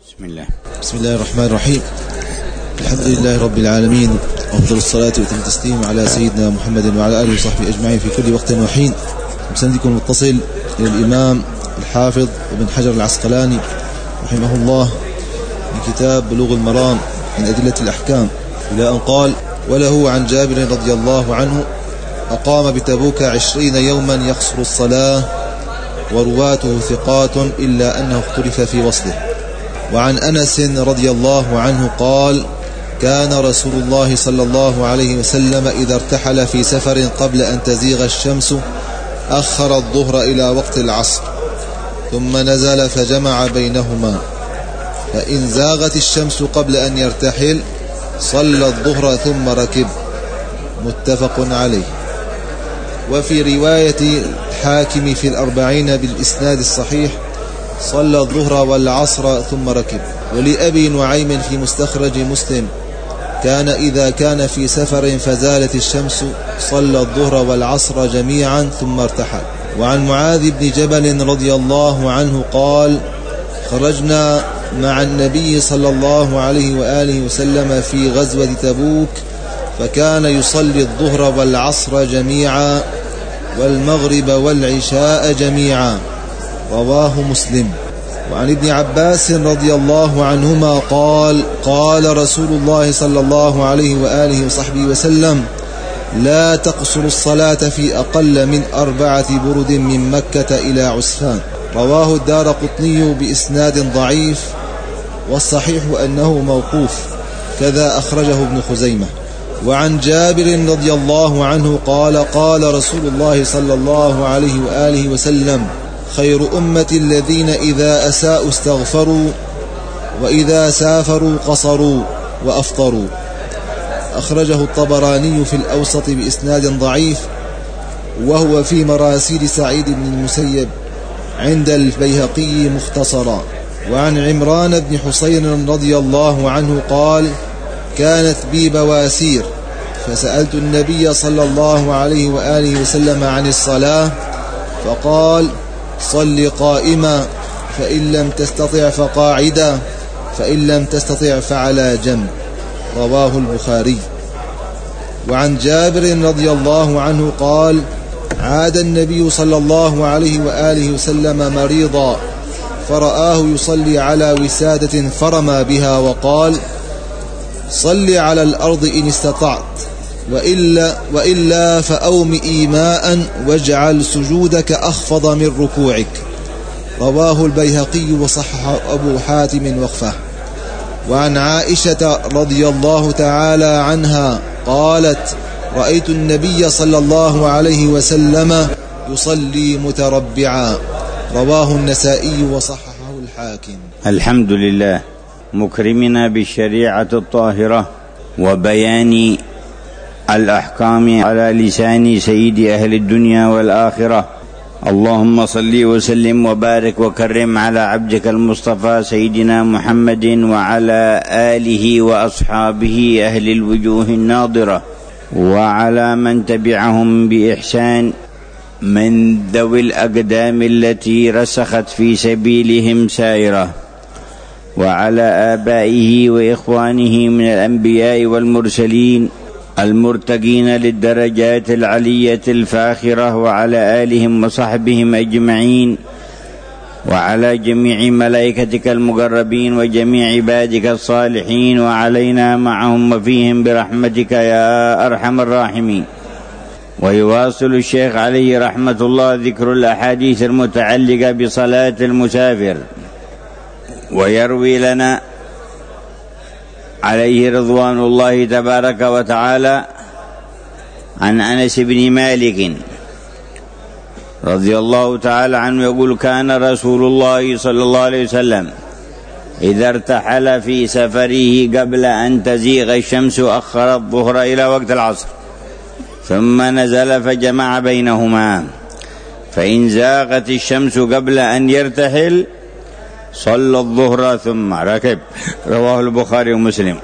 بسم الله الرحمن الرحيم. الحمد لله رب العالمين، أفضل الصلاة وأتم التسليم على سيدنا محمد وعلى آله وصحبه أجمعين في كل وقت وحين. بسندكم المتصل إلى الإمام الحافظ ابن حجر العسقلاني رحمه الله من كتاب بلوغ المرام من أدلة الأحكام، إلى أن قال: وله عن جابر رضي الله عنه أقام بتبوك 20 يوما يقصر الصلاة، ورواته ثقات إلا أنه اختلف في وصله. وعن أنس رضي الله عنه قال: كان رسول الله صلى الله عليه وسلم إذا ارتحل في سفر قبل أن تزيغ الشمس أخر الظهر إلى وقت العصر، ثم نزل فجمع بينهما، فإن زاغت الشمس قبل أن يرتحل صلى الظهر ثم ركب. متفق عليه. وفي رواية الحاكم في الأربعين بالإسناد الصحيح: صلى الظهر والعصر ثم ركب. ولأبي نعيم في مستخرج مسلم: كان إذا كان في سفر فزالت الشمس صلى الظهر والعصر جميعا ثم ارتحل. وعن معاذ بن جبل رضي الله عنه قال: خرجنا مع النبي صلى الله عليه وآله وسلم في غزوة تبوك، فكان يصلي الظهر والعصر جميعا والمغرب والعشاء جميعا. رواه مسلم. وعن ابن عباس رضي الله عنهما قال: قال رسول الله صلى الله عليه وآله وصحبه وسلم: لا تقصر الصلاة في أقل من 4 برد من مكة إلى عسفان. رواه الدارقطني بإسناد ضعيف، والصحيح أنه موقوف، كذا أخرجه ابن خزيمة. وعن جابر رضي الله عنه قال: قال رسول الله صلى الله عليه وآله وسلم: خير أمة الذين إذا أساءوا استغفروا، وإذا سافروا قصروا وأفطروا. أخرجه الطبراني في الأوسط بإسناد ضعيف، وهو في مراسيل سعيد بن المسيب عند البيهقي مختصرا. وعن عمران بن حسين رضي الله عنه قال: كانت بي بواسير، فسألت النبي صلى الله عليه وآله وسلم عن الصلاة، فقال: صل قائما، فإن لم تستطع فقاعدا، فإن لم تستطع فعلى جنب. رواه البخاري. وعن جابر رضي الله عنه قال: عاد النبي صلى الله عليه وآله وسلم مريضا، فرآه يصلي على وسادة فرمى بها، وقال: صل على الأرض إن استطعت، وإلا فأومئي ماء واجعل سجودك أخفض من ركوعك. رواه البيهقي وصححه أبو حاتم وقفه. وعن عائشة رضي الله تعالى عنها قالت: رأيت النبي صلى الله عليه وسلم يصلي متربعا. رواه النسائي وصححه الحاكم. الحمد لله مكرمنا بالشريعة الطاهرة وبيان الأحكام على لسان سيد أهل الدنيا والآخرة. اللهم صل وسلم وبارك وكرم على عبدك المصطفى سيدنا محمد وعلى آله وأصحابه أهل الوجوه الناضرة، وعلى من تبعهم بإحسان من ذوي الأقدام التي رسخت في سبيلهم سائرة، وعلى آبائه وإخوانه من الأنبياء والمرسلين المرتقين للدرجات العلية الفاخرة، وعلى آلهم وصحبهم أجمعين، وعلى جميع ملائكتك المقربين وجميع عبادك الصالحين، وعلينا معهم وفيهم برحمتك يا أرحم الراحمين. ويواصل الشيخ عليه رحمة الله ذكر الأحاديث المتعلقة بصلاة المسافر، ويروي لنا عليه رضوان الله تبارك وتعالى عن أنس بن مالك رضي الله تعالى عنه يقول: كان رسول الله صلى الله عليه وسلم إذا ارتحل في سفره قبل أن تزيغ الشمس أخر الظهر إلى وقت العصر، ثم نزل فجمع بينهما، فإن زاغت الشمس قبل أن يرتحل صلى الظهر ثم ركب. رواه البخاري ومسلم.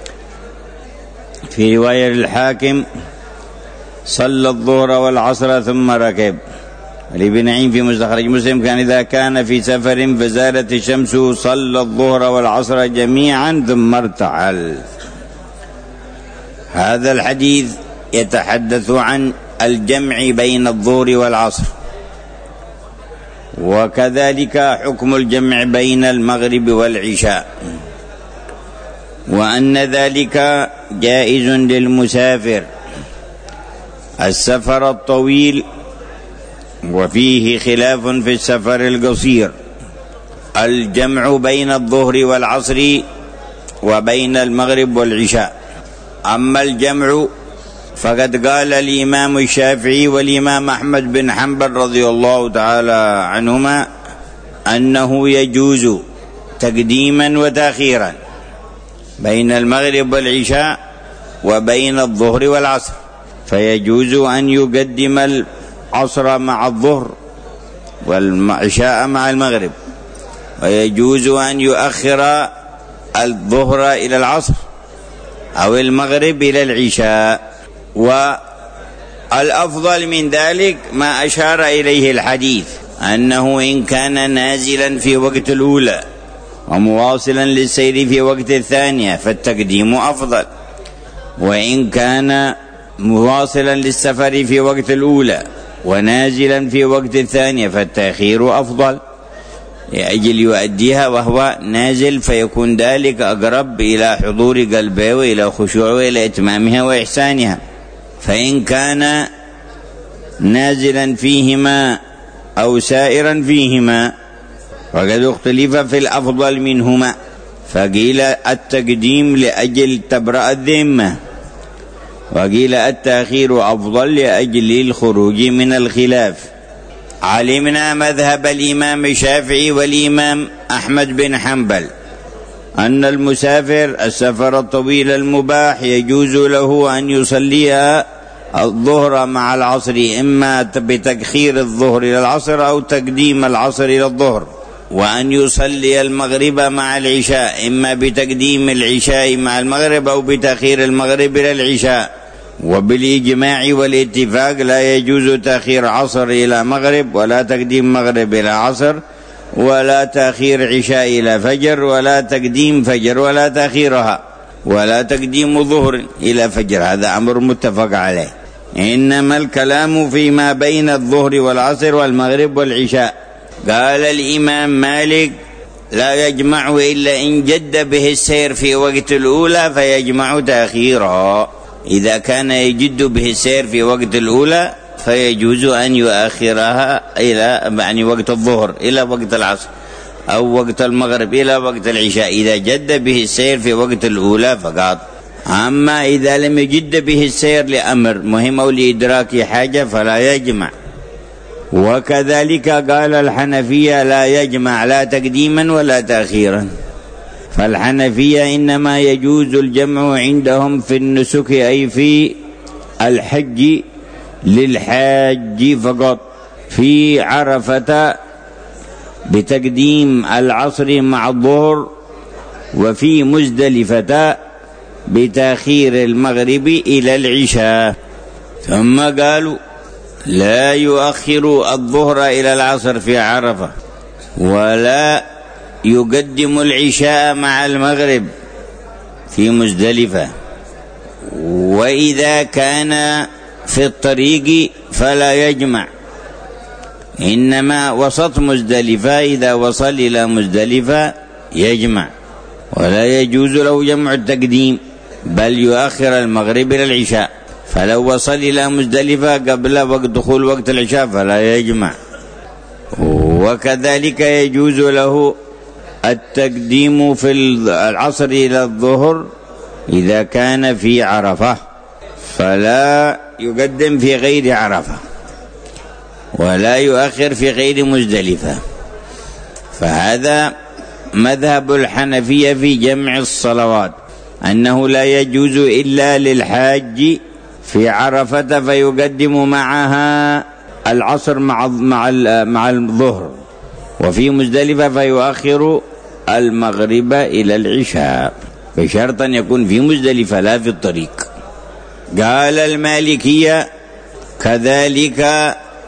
في رواية الحاكم: صلى الظهر والعصر ثم ركب. لابن نعيم في مستخرج مسلم كان إذا كان في سفر فزالت الشمس صلى الظهر والعصر جميعا ثم ارتحل. هذا الحديث يتحدث عن الجمع بين الظهر والعصر، وكذلك حكم الجمع بين المغرب والعشاء، وأن ذلك جائز للمسافر. السفر الطويل وفيه خلاف في السفر القصير، الجمع بين الظهر والعصر وبين المغرب والعشاء. أما الجمع فقد قال الإمام الشافعي والإمام أحمد بن حنبل رضي الله تعالى عنهما أنه يجوز تقديما وتأخيرا بين المغرب والعشاء وبين الظهر والعصر، فيجوز أن يقدم العصر مع الظهر والعشاء مع المغرب، ويجوز أن يؤخر الظهر إلى العصر أو المغرب إلى العشاء. والأفضل من ذلك ما أشار إليه الحديث، أنه إن كان نازلا في وقت الأولى ومواصلا للسير في وقت الثانية فالتقديم أفضل، وإن كان مواصلا للسفر في وقت الأولى ونازلا في وقت الثانية فالتأخير أفضل لأجل يؤديها وهو نازل، فيكون ذلك أقرب إلى حضور قلبه وإلى خشوعه وإلى إتمامها وإحسانها. فإن كان نازلا فيهما أو سائرا فيهما وقد اختلف في الأفضل منهما، فقيل التقديم لأجل تبرأ الذمة، وقيل التأخير أفضل لأجل الخروج من الخلاف. علمنا مذهب الإمام الشافعي والإمام أحمد بن حنبل أن المسافر السفر الطويل المباح يجوز له أن يصلي الظهر مع العصر، إما بتأخير الظهر إلى العصر أو تقديم العصر إلى الظهر، وأن يصلي المغرب مع العشاء إما بتقديم العشاء مع المغرب أو بتأخير المغرب إلى العشاء. وبالإجماع والاتفاق لا يجوز تأخير عصر إلى مغرب، ولا تقديم مغرب إلى عصر، ولا تأخير عشاء إلى فجر، ولا تقديم فجر ولا تأخيرها، ولا تقديم ظهر إلى فجر. هذا أمر متفق عليه. إنما الكلام فيما بين الظهر والعصر والمغرب والعشاء. قال الإمام مالك لا يجمع إلا إن جد به السير في وقت الأولى فيجمع تأخيرها. إذا كان يجد به السير في وقت الأولى فيجوز أن يؤخرها إلى وقت الظهر إلى وقت العصر، أو وقت المغرب إلى وقت العشاء، إذا جد به السير في وقت الأولى فقط. أما إذا لم يجد به السير لأمر مهم أو لإدراك حاجة فلا يجمع. وكذلك قال الحنفية لا يجمع لا تقديما ولا تأخيرا. فالحنفية إنما يجوز الجمع عندهم في النسك، أي في الحج للحاج فقط، في عرفة بتقديم العصر مع الظهر، وفي مزدلفة بتأخير المغرب إلى العشاء. ثم قالوا لا يؤخر الظهر إلى العصر في عرفة، ولا يقدم العشاء مع المغرب في مزدلفة. وإذا كان في الطريق فلا يجمع، إنما وسط مزدلفة إذا وصل إلى مزدلفة يجمع، ولا يجوز له جمع التقديم بل يؤخر المغرب إلى العشاء. فلو وصل إلى مزدلفة قبل وقت دخول وقت العشاء فلا يجمع. وكذلك يجوز له التقديم في العصر إلى الظهر إذا كان في عرفة، فلا يقدم في غير عرفة ولا يؤخر في غير مزدلفة. فهذا مذهب الحنفية في جمع الصلوات، أنه لا يجوز إلا للحاج في عرفة فيقدم معها العصر مع الظهر، وفي مزدلفة فيؤخر المغرب إلى العشاء، بشرط أن يكون في مزدلفة لا في الطريق. قال المالكية كذلك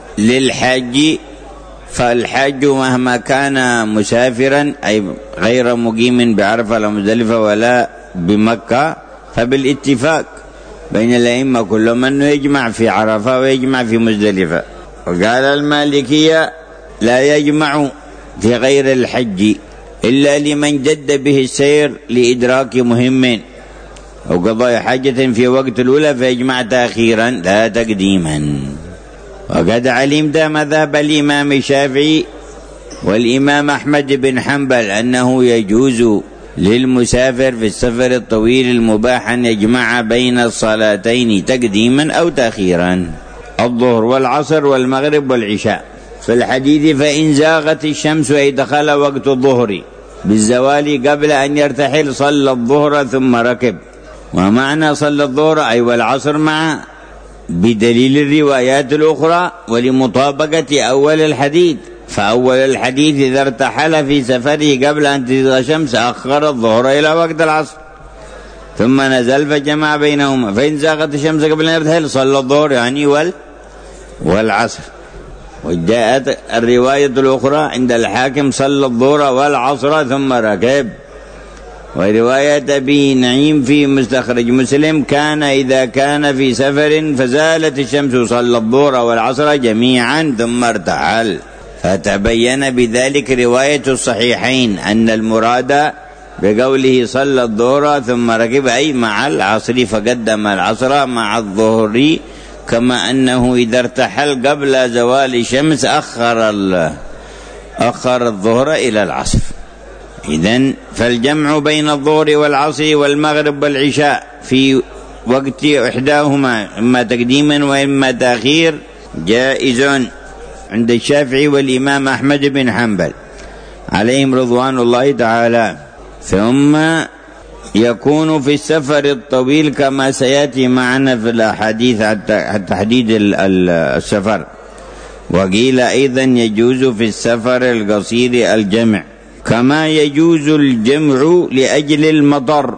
للحاج، فالحاج مهما كان مسافرا أي غير مقيم بعرفة ولا مزدلفة ولا بمكة، فبالاتفاق بين الأئمة كل من يجمع في عرفة ويجمع في مزدلفة. وقال المالكية لا يجمع في غير الحج إلا لمن جد به السير لإدراك مهم أو قضاء حاجة في وقت الأولى فيجمع تأخيرا لا تقديما. وقد علمت مذهب الإمام الشافعي والإمام أحمد بن حنبل أنه يجوز للمسافر في السفر الطويل المباح أن يجمع بين الصلاتين تقديما أو تأخيرا، الظهر والعصر والمغرب والعشاء. في الحديث فإن زاغت الشمس أي دخل وقت الظهر بالزوال قبل أن يرتحل صلى الظهر ثم ركب. ومعنى صلى الظهر أي والعصر معا بدليل الروايات الأخرى ولمطابقة أول الحديث، فأول الحديث إذا ارتحل في سفره قبل أن تزيغ الشمس أخر الظهر إلى وقت العصر ثم نزل فجمع بينهما، فإن زاغت الشمس قبل أن يرتحل صلى الظهر يعني والعصر. وجاءت الرواية الأخرى عند الحاكم صلى الظهر والعصر ثم ركب. ورواية أبي نعيم في مستخرج مسلم كان إذا كان في سفر فزالت الشمس صلى الظهر والعصر جميعا ثم ارتحل، فتبين بذلك رواية الصحيحين أن المراد بقوله صلى الظهر ثم ركب أي مع العصر، فقدم العصر مع الظهر، كما أنه إذا ارتحل قبل زوال الشمس أخر الظهر إلى العصر. إذن فالجمع بين الظهر والعصر والمغرب والعشاء في وقت إحداهما إما تقديما وإما تأخير جائز عند الشافعي والإمام أحمد بن حنبل عليهم رضوان الله تعالى. ثم يكون في السفر الطويل كما سيأتي معنا في الأحاديث حتى تحديد السفر. وقيل أيضا يجوز في السفر القصير الجمع كما يجوز الجمع لأجل المطر.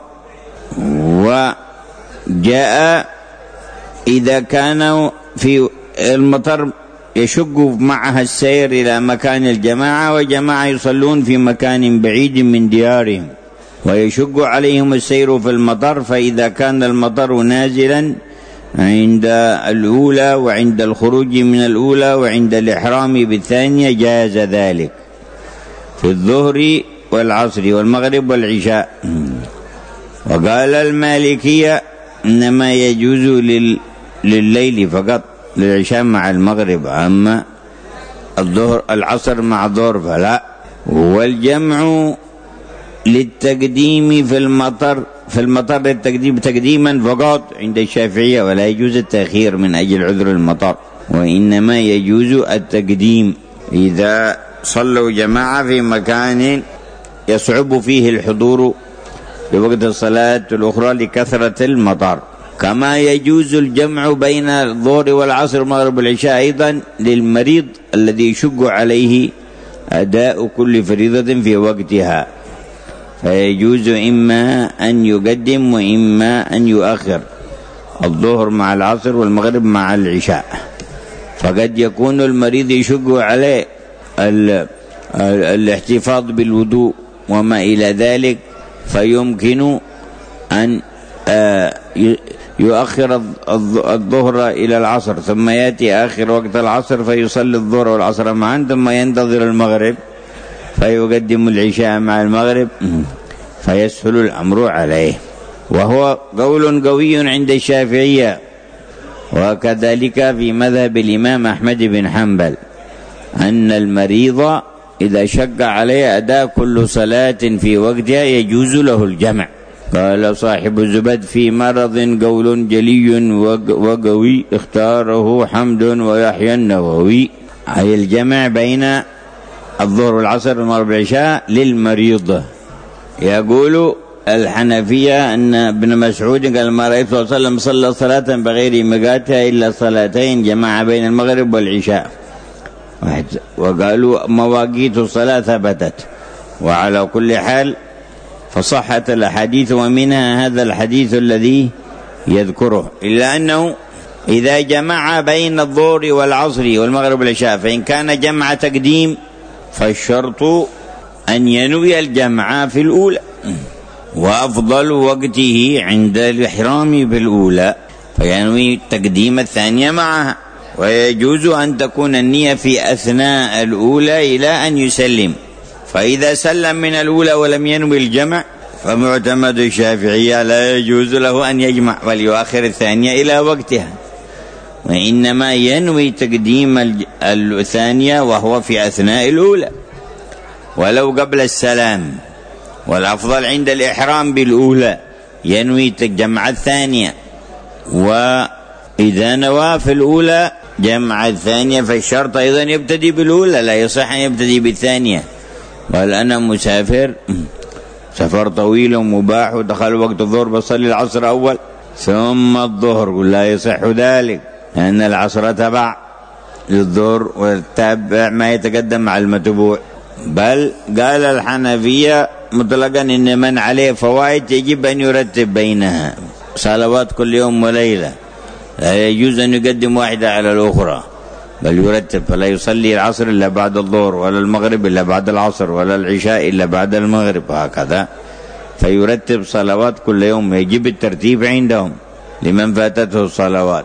وجاء إذا كان في المطر يشق معها السير إلى مكان الجماعة، وجماعة يصلون في مكان بعيد من ديارهم ويشق عليهم السير في المطر، فإذا كان المطر نازلا عند الأولى وعند الخروج من الأولى وعند الإحرام بالثانية جاز ذلك في الظهر والعصر والمغرب والعشاء. وقال المالكية إنما يجوز لليل فقط، للعشاء مع المغرب، أما الظهر العصر مع الظهر فلا. والجمع للتقديم في المطر التقديم تقديما فقط عند الشافعية، ولا يجوز التأخير من أجل عذر المطر، وإنما يجوز التقديم إذا صلوا جماعة في مكان يصعب فيه الحضور لوقت الصلاة الأخرى لكثرة المطر. كما يجوز الجمع بين الظهر والعصر والمغرب والعشاء أيضا للمريض الذي يشق عليه أداء كل فريضة في وقتها، فيجوز إما أن يقدم وإما أن يؤخر الظهر مع العصر والمغرب مع العشاء. فقد يكون المريض يشق عليه الاحتفاظ بالوضوء وما إلى ذلك، فيمكن أن يؤخر الظهر إلى العصر ثم يأتي آخر وقت العصر فيصلي الظهر والعصر معا، ثم ينتظر المغرب فيقدم العشاء مع المغرب، فيسهل الأمر عليه. وهو قول قوي عند الشافعية، وكذلك في مذهب الإمام أحمد بن حنبل، أن المريض إذا شق عليه أداء كل صلاة في وقتها يجوز له الجمع. قال صاحب الزبد في مرض قول جلي وقوي اختاره حمد ويحيى النووي، أي الجمع بين الظهر والعصر والمغرب والعشاء للمريض. يقول الحنفية أن ابن مسعود قال ما رأيت صلى الله عليه وسلم صلى صلاة بغير مقاتها إلا صلاتين جمع بين المغرب والعشاء. وقالوا مواقيت الصلاة ثبتت. وعلى كل حال فصحت الأحاديث، ومنها هذا الحديث الذي يذكره، إلا أنه إذا جمع بين الظهر والعصر والمغرب والعشاء، فإن كان جمع تقديم فالشرط أن ينوي الجمع في الأولى، وأفضل وقته عند الإحرام بالأولى فينوي تقديم الثانية معها. ويجوز أن تكون النية في أثناء الأولى إلى أن يسلم، فإذا سلم من الأولى ولم ينوي الجمع فمعتمد الشافعية لا يجوز له أن يجمع بل يؤخر الثانية إلى وقتها، وإنما ينوي تقديم الثانية وهو في أثناء الأولى ولو قبل السلام. والأفضل عند الإحرام بالأولى ينوي جمع الثانية، وإذا نوى في الأولى جمع الثانية فالشرط أيضا يبتدي بالأولى، لا يصح أن يبتدي بالثانية. وهل أنا مسافر سفر طويل ومباح ودخل وقت الظهر بصلي العصر أول ثم الظهر، لا يصح ذلك لأن العصر تبع للظهر والتابع ما يتقدم مع المتبوع. بل قال الحنفية مطلقا إن من عليه فوائد يجب أن يرتب بينها، صلوات كل يوم وليلة لا يجوز أن يقدم واحدة على الأخرى بل يرتب، فلا يصلي العصر إلا بعد الظهر ولا المغرب إلا بعد العصر ولا العشاء إلا بعد المغرب، وهكذا فيرتب صلوات كل يوم، يجب الترتيب عندهم لمن فاتته الصلوات.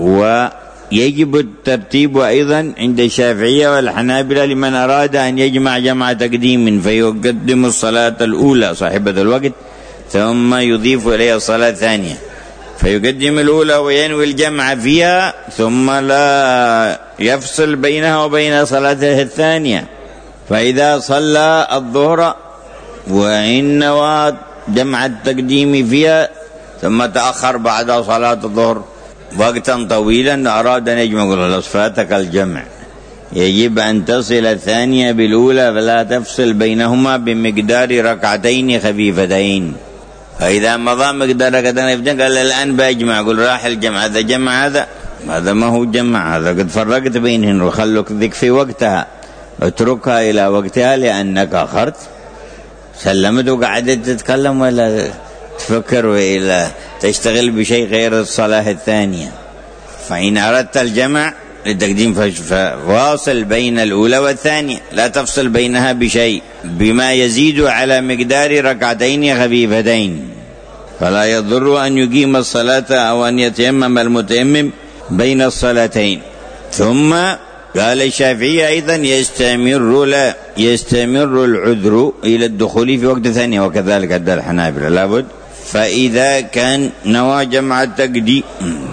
ويجب الترتيب أيضا عند الشافعية والحنابلة لمن أراد أن يجمع جمع تقديم فيقدم الصلاة الأولى صاحبة الوقت ثم يضيف إليها الصلاة الثانية، فيقدم الأولى وينوي الجمع فيها ثم لا يفصل بينها وبين صلاته الثانية. فإذا صلى الظهر وإن نوى جمع التقديم فيها ثم تأخر بعد صلاة الظهر وقتا طويلا أراد أن يجمع، قل فاتك الجمع، يجب أن تصل الثانية بالأولى فلا تفصل بينهما بمقدار ركعتين خفيفتين. فإذا مضى مقدار ركعتين قال الآن بأجمع، قل راح الجمع، هذا جمع هذا ما هو جمع، هذا قد فرقت بينهن وخلك ذيك في وقتها، اتركها إلى وقتها لأنك أخرت. سلمت وقعدت تتكلم ولا تفكر وإلا تشتغل بشيء غير الصلاة الثانية. فإن أردت الجمع للتقديم فواصل بين الأولى والثانية، لا تفصل بينها بشيء بما يزيد على مقدار ركعتين خفيفتين، فلا يضر أن يقيم الصلاة أو أن يتيمم المتيمم بين الصلاتين. ثم قال الشافعي أيضا يستمر العذر إلى الدخول في وقت ثانية، وكذلك أدى الحنابلة لابد. فإذا كان نوى جمع التقديم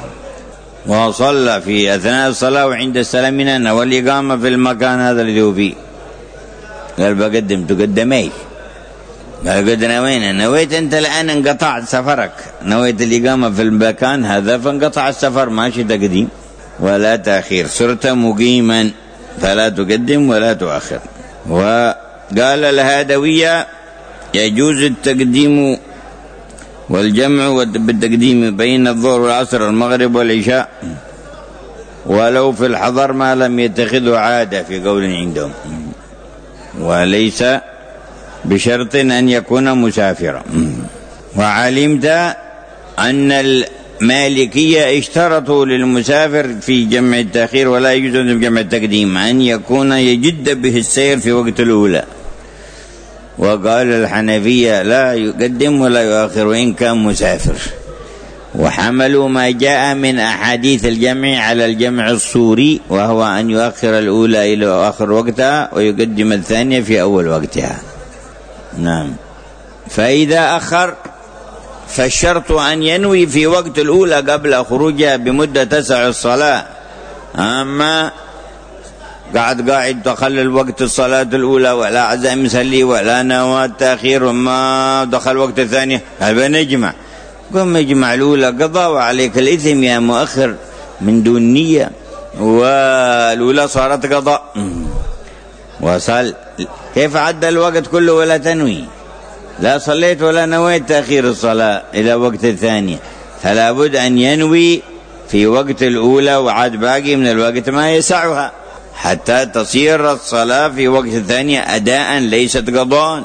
وصلى في أثناء الصلاة وعند السلام منها والإقامة في المكان هذا الذي هو فيه، قال بقدم تقدم ايش؟ قال قد نويت أنت الآن انقطعت سفرك، نويت الإقامة في المكان هذا فانقطع السفر، ماشي تقديم ولا تأخير، صرت مقيما فلا تقدم ولا تؤخر. وقال الهادوية يجوز التقديم والجمع بالتقديم بين الظهر والعصر والمغرب والعشاء ولو في الحضر ما لم يتخذه عادة في قول عندهم، وليس بشرط أن يكون مسافرا. وعلمت أن المالكية اشترطوا للمسافر في جمع التأخير ولا يجوز جمع التقديم أن يكون يجد به السير في وقت الأولى. وقال الحنفية لا يقدم ولا يؤخر وإن كان مسافر، وحملوا ما جاء من أحاديث الجمع على الجمع الصوري، وهو أن يؤخر الأولى إلى آخر وقتها ويقدم الثانية في أول وقتها. نعم. فإذا أخر فالشرط أن ينوي في وقت الأولى قبل خروجها بمدة تسع الصلاة، أما قاعد تخلل وقت الصلاة الأولى ولا عزم يصلي ولا نوى التأخير وما دخل وقت الثانية، هذا نجمع. قم يجمع الأولى قضاء وعليك الإثم يا مؤخر من دون نية، والأولى صارت قضاء وصل. كيف عدى الوقت كله ولا تنوي؟ لا صليت ولا نويت تأخير الصلاة إلى وقت الثانية، فلا بد أن ينوي في وقت الأولى وعاد باقي من الوقت ما يسعها حتى تصير الصلاة في وقت الثانية أداء ليست قضاء.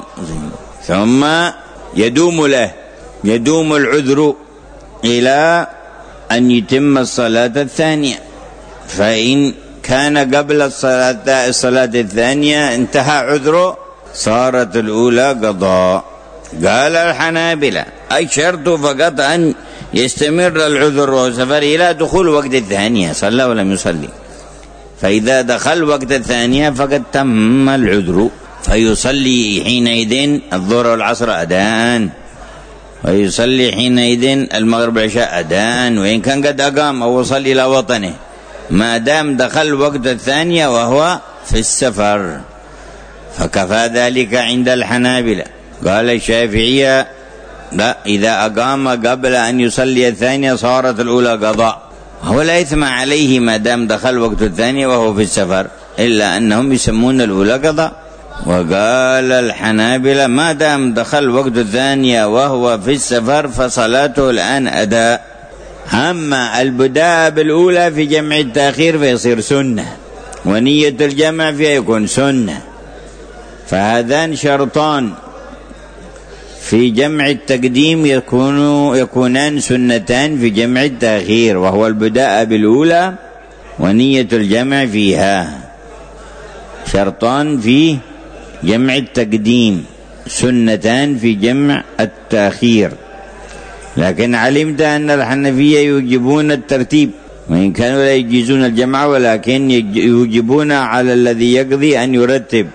ثم يدوم العذر إلى أن يتم الصلاة الثانية، فإن كان قبل الصلاة الثانية انتهى عذره صارت الأولى قضاء. قال الحنابلة الشرط فقط أن يستمر العذر وسفر إلى دخول وقت الثانية، صلى ولم يصلي، فإذا دخل وقت الثانية فقد تم العذر، فيصلي حينئذ الظهر والعصر أداء، ويصلي حينئذ المغرب والعشاء أداء، وإن كان قد أقام أو وصل إلى وطنه ما دام دخل وقت الثانية وهو في السفر، فكفى ذلك عند الحنابلة. قال الشافعية لا، إذا أقام قبل أن يصلي الثانية صارت الأولى قضاء، هو لا إثم عليه ما دام دخل وقت الثانية وهو في السفر، إلا أنهم يسمون الأولى قضاء. وقال الحنابلة ما دام دخل وقت الثانية وهو في السفر فصلاته الآن أداء. أما البداء بالأولى في جمع التأخير فيصير سنة، ونية الجمع فيها يكون سنة، فهذان شرطان في جمع التقديم يكونان سنتان في جمع التأخير، وهو البداء بالأولى ونية الجمع فيها. شرطان في جمع التقديم، سنتان في جمع التأخير. لكن علمت أن الحنفية يوجبون الترتيب، وإن كانوا لا يجيزون الجمع ولكن يوجبون على الذي يقضي أن يرتب.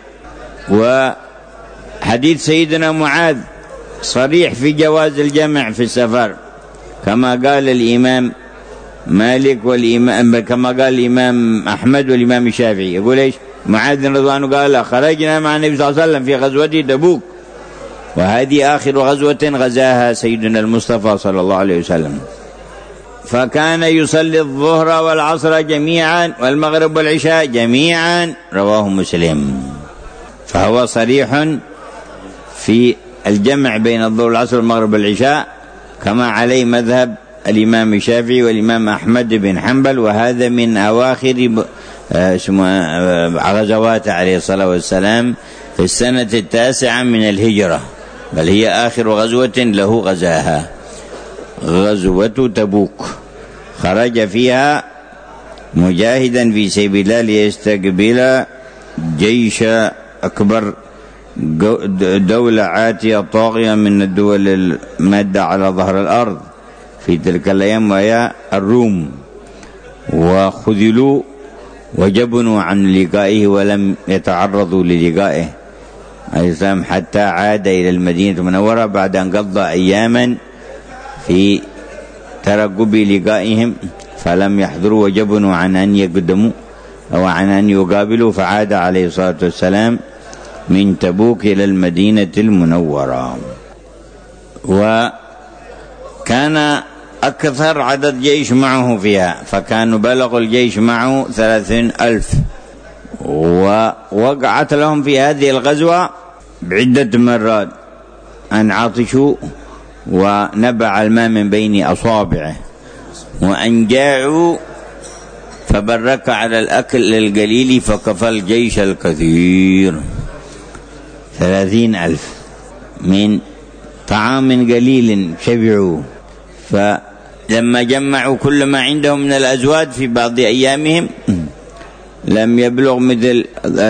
وحديث سيدنا معاذ صريح في جواز الجمع في السفر، كما قال الإمام مالك كما قال الإمام أحمد والإمام الشافعي. يقول إيش؟ معاذ رضي الله عنه قال خرجنا مع النبي صلى الله عليه وسلم في غزوة تبوك، وهذه آخر غزوة غزاها سيدنا المصطفى صلى الله عليه وسلم، فكان يصلي الظهر والعصر جميعا والمغرب والعشاء جميعا، رواه مسلم. فهو صريح في الجمع بين الظهر والعصر والمغرب والعشاء، كما عليه مذهب الإمام الشافعي والإمام أحمد بن حنبل، وهذا من أواخر غزوات عليه الصلاة والسلام في السنة 9 من الهجرة، بل هي آخر غزوة له غزاها، غزوة تبوك، خرج فيها مجاهدا في سبيل الله ليستقبل جيش أكبر دولة عاتية طاغية من الدول المادة على ظهر الأرض في تلك الأيام، وهي الروم، وخذلوا وجبنوا عن لقائه ولم يتعرضوا للقائه الإسلام حتى عاد إلى المدينة المنورة بعد أن قضى أياما في ترقب لقائهم، فلم يحضروا وجبنوا عن أن يقدموا أو عن أن يقابلوا، فعاد عليه الصلاة والسلام من تبوك إلى المدينة المنورة. وكان أكثر عدد جيش معه فيها، فكانوا بلغوا الجيش معه 30,000، ووقعت لهم في هذه الغزوة بعدة مرات أن عطشوا ونبع الماء من بين أصابعه، وأن جاعوا فبرك على الأكل القليل فكفى الجيش الكثير. 30,000 من طعام قليل شبعوا، فلما جمعوا كل ما عندهم من الأزواج في بعض أيامهم لم يبلغ مثل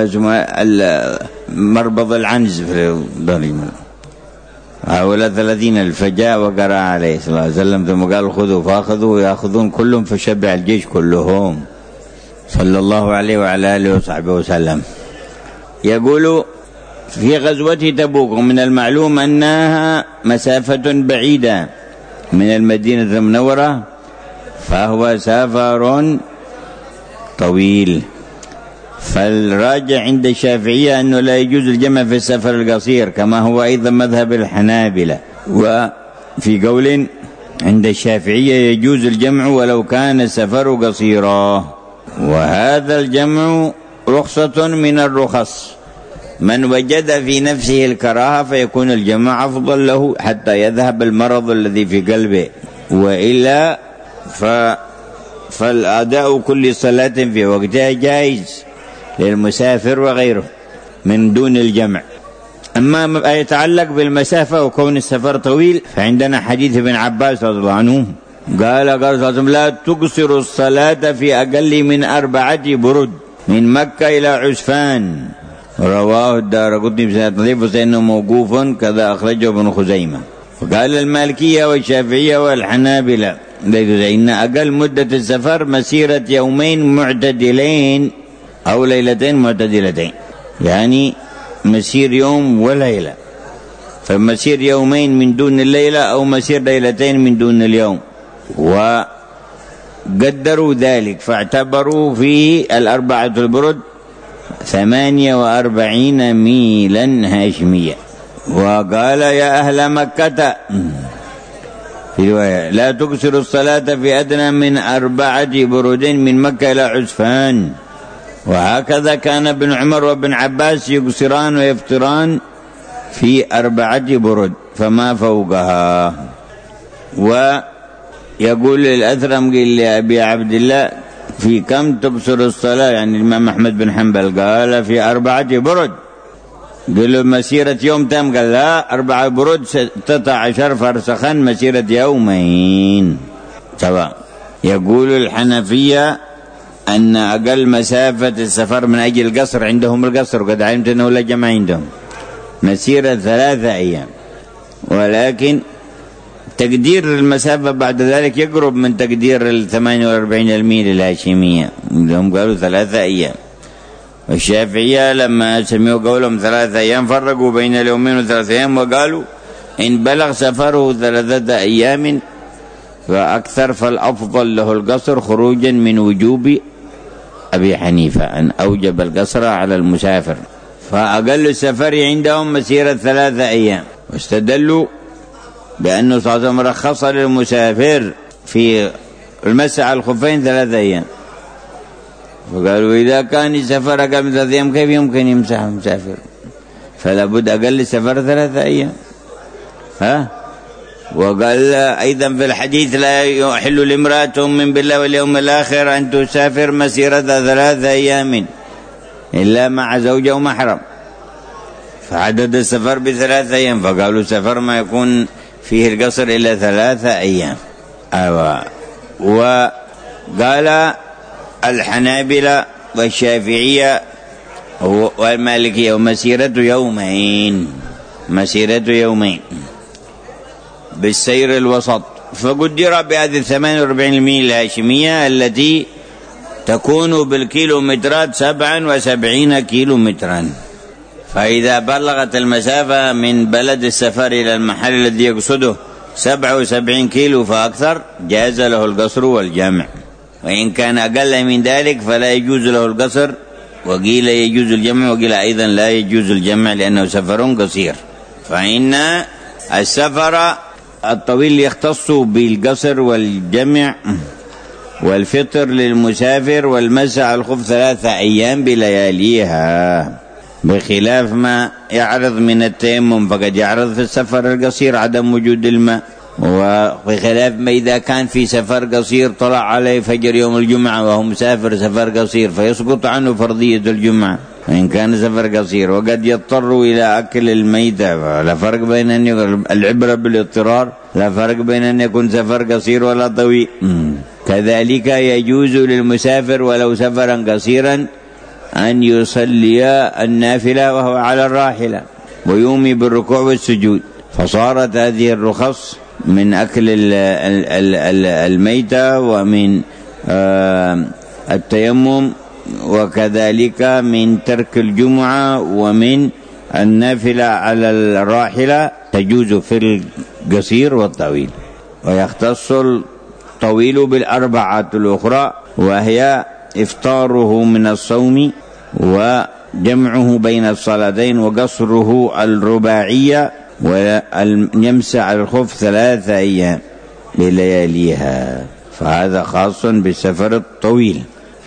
مربض العنز في الضريم. هؤلاء 30,000 فجاء وقرأ عليه صلى الله عليه وسلم ثم قال خذوا، فأخذوا ويأخذون كلهم، فشبع الجيش كلهم صلى الله عليه وعلى آله وصحبه وسلم. يقول في غزوة تبوك من المعلوم أنها مسافة بعيدة من المدينة المنورة، فهو سفر طويل، فالراجع عند الشافعية أنه لا يجوز الجمع في السفر القصير، كما هو أيضا مذهب الحنابلة. وفي قول عند الشافعية يجوز الجمع ولو كان السفر قصيرا، وهذا الجمع رخصة من الرخص، من وجد في نفسه الكراهة فيكون الجمع أفضل له حتى يذهب المرض الذي في قلبه، وإلا فالأداء كل صلاة في وقتها جائز للمسافر وغيره من دون الجمع. أما ما يتعلق بالمسافة وكون السفر طويل، فعندنا حديث ابن عباس رضي الله عنه قال لا تقصر الصلاة في أقل من 4 برد من مكة إلى عسفان. رواه الدارقطني بسند ضعيف وسنه موقوف كذا أخرجه ابن خزيمة. وقال المالكية والشافعية والحنابلة إن أقل مدة السفر مسيرة يومين معتدلين أو ليلتين معتدلتين، يعني مسير يوم وليلة، فمسير يومين من دون الليلة أو مسير ليلتين من دون اليوم. وقدروا ذلك فاعتبروا في 4 البرد 48 ميلا هاشمية. وقال يا أهل مكة في رواية لا تكسر الصلاة في أدنى من 4 برد من مكة إلى عسفان. وهكذا كان ابن عمر وابن عباس يقصران ويفطران في 4 برد فما فوقها. ويقول الأثرم قال لأبي عبد الله في كم تبصر الصلاة؟ يعني الإمام أحمد بن حنبل قال في 4 برد. قال له مسيرة يوم تام؟ قال لا، 4 برد 16 فرسخا مسيرة يومين سواء. يقول الحنفية أن أقل مسافة السفر من أجل القصر، عندهم القصر وقد علمت أنه لا جمع عندهم، مسيرة 3 أيام، ولكن تقدير المسافة بعد ذلك يقرب من تقدير 48 الميل الهاشمية، هم قالوا 3 أيام. والشافعية لما سمعوا قولهم 3 أيام فرقوا بين اليومين و3 أيام وقالوا إن بلغ سفره 3 أيام فأكثر فالأفضل له القصر خروجا من وجوب أبي حنيفة أن أوجب القصر على المسافر، فأقل السفر عندهم مسيرة 3 أيام. واستدلوا بأنه صلى الله عليه وسلم رخص للمسافر في المسح على الخفين 3 أيام، وقالوا إذا كان السفر أقل من 3 أيام كيف يمكن يمسح المسافر؟ فلا بد أقل السفر 3 أيام. وقال أيضا في الحديث لا يحل لامرأة تؤمن بالله واليوم الآخر أن تسافر مسيرة 3 أيام إلا مع زوجة ومحرم، فعدد السفر ب3 أيام، فقالوا السفر ما يكون فيه القصر إلا 3 أيام. وقال الحنابلة والشافعية والمالكية ومسيرة يومين، مسيرة يومين بالسير الوسط. فقدر بهذه 48 الميل الهاشمية التي تكون بالكيلومترات 77 كيلومترا. فإذا بلغت المسافة من بلد السفر إلى المحل الذي يقصده 77 كيلو فأكثر جاز له القصر والجمع، وإن كان أقل من ذلك فلا يجوز له القصر، وقيل يجوز الجمع وقيل أيضا لا يجوز الجمع لأنه سفر قصير. فإن السفر الطويل يختص بالقصر والجمع والفطر للمسافر والمسح على الخف 3 أيام بلياليها، بخلاف ما يعرض من التيمم، فقد يعرض في السفر القصير عدم وجود الماء، وبخلاف ما إذا كان في سفر قصير طلع عليه فجر يوم الجمعة وهو مسافر سفر قصير فيسقط عنه فرضية الجمعة وإن كان سفر قصير، وقد يضطر إلى أكل الميتة. لا فرق بين أن يكون العبرة بالاضطرار، لا فرق بين أن يكون سفر قصير ولا طويل. كذلك يجوز للمسافر ولو سفرا قصيرا أن يصلي النافلة وهو على الراحلة ويومي بالركوع والسجود. فصارت هذه الرخص من أكل الميتة ومن التيمم وكذلك من ترك الجمعة ومن النافلة على الراحلة تجوز في القصير والطويل. ويختص الطويل بالأربعة الأخرى وهي إفطاره من الصوم وجمعه بين الصلاتين وقصره الرباعية ويمسح على الخف 3 أيام بلياليها، فهذا خاص بالسفر الطويل.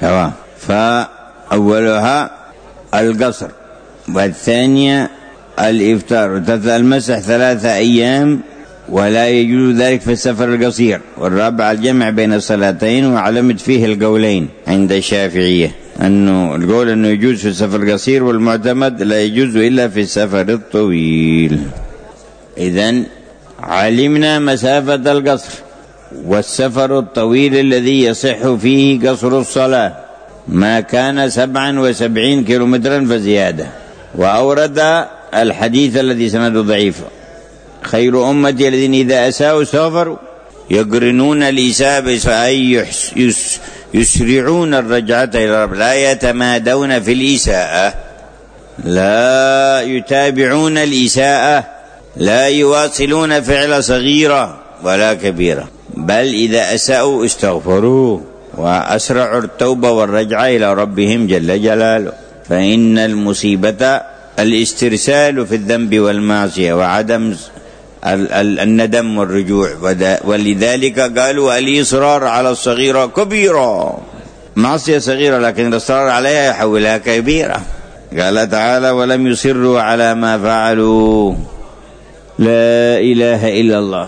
فأولها القصر والثانية الإفطار المسح 3 أيام ولا يجوز ذلك في السفر القصير، والرابع الجمع بين الصلاتين، وعلمت فيه القولين عند الشافعية أنه القول أنه يجوز في السفر القصير والمعتمد لا يجوز إلا في السفر الطويل. إذن علمنا مسافة القصر والسفر الطويل الذي يصح فيه قصر الصلاة ما كان 77 كيلومترا فزيادة. وأورد الحديث الذي سنده ضعيف: خير أمتي الذين إذا أساءوا سافروا يقرنون الإساءة أي يسرعون الرجعة إلى رب، لا يتمادون في الإساءة، لا يتابعون الإساءة، لا يواصلون فعل صغيرة ولا كبيرة، بل إذا أساءوا استغفروا وأسرعوا التوبة والرجعة إلى ربهم جل جلاله. فإن المصيبة الاسترسال في الذنب والمعصية وعدم الندم والرجوع، ولذلك قالوا الإصرار على الصغيرة كبيرة، معصية صغيرة لكن الإصرار عليها يحولها كبيرة. قال تعالى: ولم يصروا على ما فعلوا. لا إله إلا الله.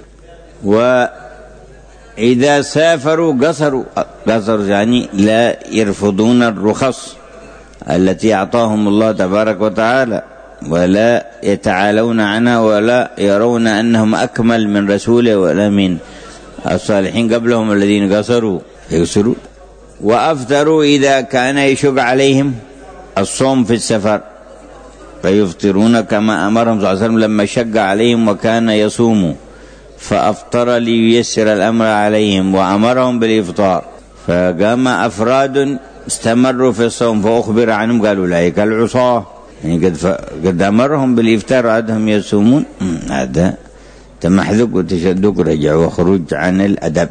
وإذا سافروا قصروا يعني لا يرفضون الرخص التي أعطاهم الله تبارك وتعالى، ولا يتعالون عنها، ولا يرون أنهم أكمل من رسوله ولا من الصالحين قبلهم الذين قصروا يقصرون. وأفطروا إذا كان يشق عليهم الصوم في السفر فيفطرون كما أمرهم صلى الله عليه وسلم لما شق عليهم وكان يصوم، فأفطر لييسر الأمر عليهم وأمرهم بالإفطار. فقام أفراد استمروا في الصوم فأخبر عنهم قالوا أولئك العصاة، يعني قد أمرهم بالإفطار وعدهم يصومون. هذا تمحذق وتشدق رجع وخروج عن الأدب.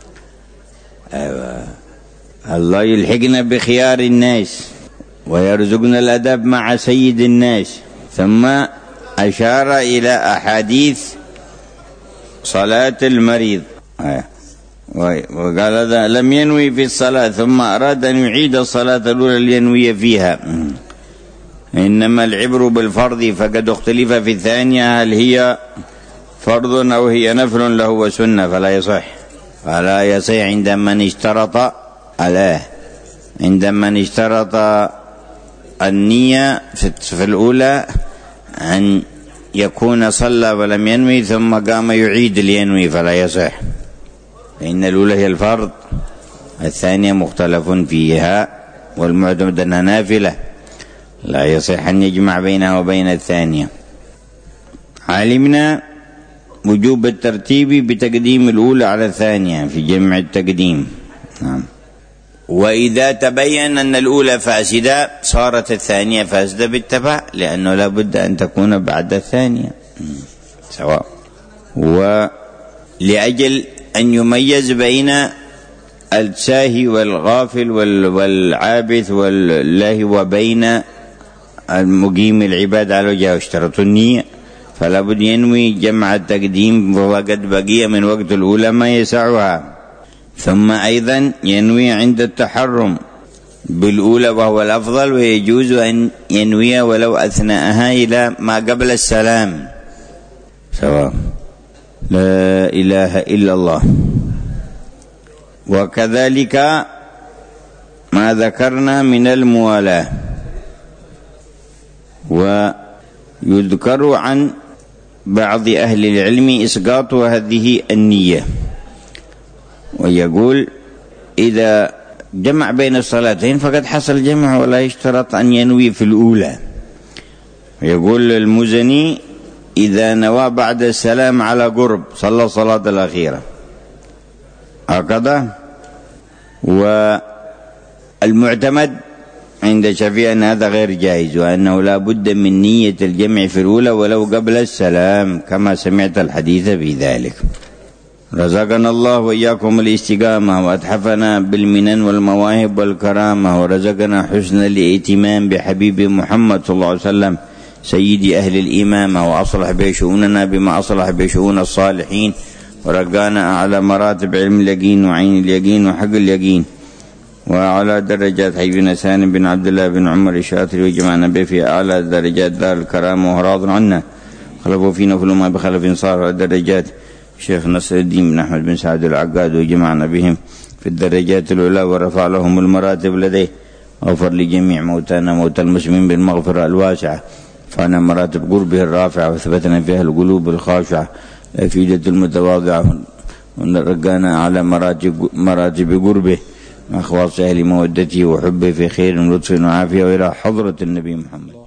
الله يلحقنا بخيار الناس ويرزقنا الأدب مع سيد الناس. ثم أشار إلى أحاديث صلاة المريض وقال هذا لم ينوي في الصلاة ثم أراد أن يعيد الصلاة الأولى لينوي فيها، إنما العبر بالفرض، فقد اختلف في الثانية هل هي فرض أو هي نفل له وسنة، فلا يصح عندما اشترط النية في الأولى أن يكون صلى ولم ينوي ثم قام يعيد لينوي، فلا يصح، فإن الأولى هي الفرض، الثانية مختلف فيها والمعتمد أنها نافلة، لا يصح أن يجمع بينها وبين الثانية. علمنا وجوب الترتيب بتقديم الأولى على الثانية في جمع التقديم. نعم. وإذا تبين أن الأولى فاسدة صارت الثانية فاسدة بالتبع، لأنه لا بد أن تكون بعد الثانية سواء. ولأجل أن يميز بين الساهي والغافل والعابث والله وبين المقيم العباد على وجهه اشترط النية، فلا بد ينوي جمع التقديم وقد بقي من وقت الأولى ما يسعها. ثم أيضا ينوي عند التحرم بالأولى وهو الأفضل، ويجوز أن ينوي ولو أثناءها إلى ما قبل السلام سواء. لا إله إلا الله. وكذلك ما ذكرنا من الموالاة. ويذكر عن بعض أهل العلم إسقاط هذه النية، ويقول إذا جمع بين الصلاتين فقد حصل جمع ولا يشترط أن ينوي في الأولى. ويقول المزني إذا نوى بعد السلام على قرب صلى الصلاة الأخيرة هكذا. والمعتمد عند الشافعي أن هذا غير جائز، وأنه لا بد من نية الجمع في الأولى ولو قبل السلام، كما سمعت الحديث في ذلك. رزقنا الله وإياكم الاستقامة، وأتحفنا بالمنن والمواهب والكرامة، ورزقنا حسن الائتمام بحبيب محمد صلى الله عليه وسلم سيد أهل الإمامة، وأصلح بشؤوننا بما أصلح بشؤون الصالحين، ورقانا أعلى مراتب علم اليقين وعين اليقين وحق اليقين، وعلى درجات حبيبنا سالم بن عبد الله بن عمر الشاطري، وجمعنا به في أعلى درجات دار الكرامة، وراض عنا خلفوا فينا كل ما بخلف صار درجات شيخ نصر الدين بن أحمد بن سعد العقاد، وجمعنا بهم في الدرجات الأولى ورفع لهم المراتب لديه، وغفر لجميع موتانا موتى المسلمين بالمغفرة الواسعة، فانا مراتب قربه الرافعة، وثبتنا فيها القلوب الخاشعة الأفئدة المتواضعة ونرقانا على مراتب قربه مع خواص أهل مودته وحبه في خير ولطف وعافية وإلى حضرة النبي محمد.